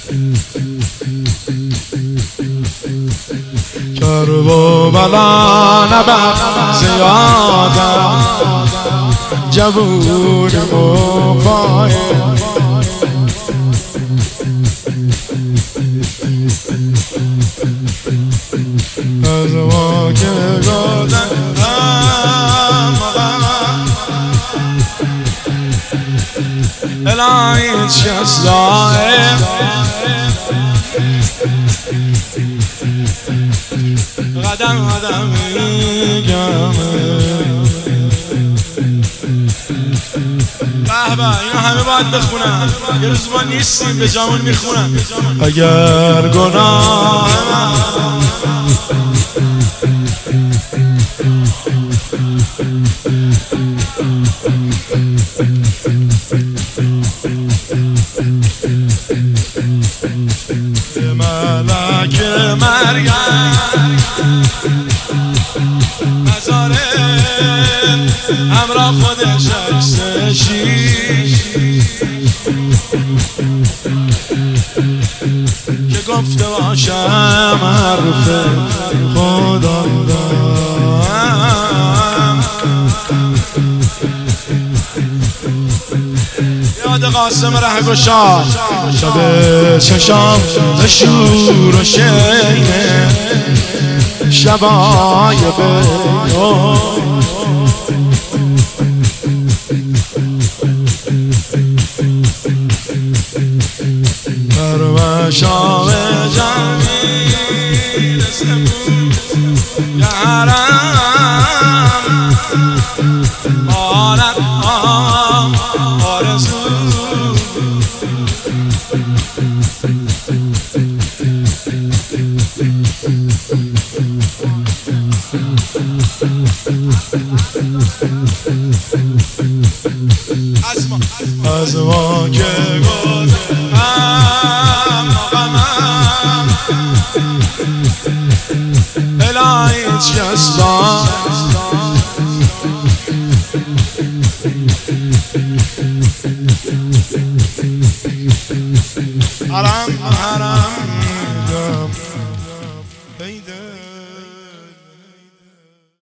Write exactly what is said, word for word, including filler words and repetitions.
کرب و بلا نبر زیادم جبور و پای از ما که گذرم الهی هیچ کس دائم قدم قدم میگم به به اینا همه باید بخونن یه روز ما نیستیم به جامون میخونن اگر گناه من ملک مریم مزاره همراه خودش عکس شیش که گفته باشم حرف خدا یاد قاسم رهگشا شب چشام شور و شینه شبای بیو بر شام جمیل سبود یارم آرد آرزو از ما که گذرم غمم الهی هیچ کس حرم حرم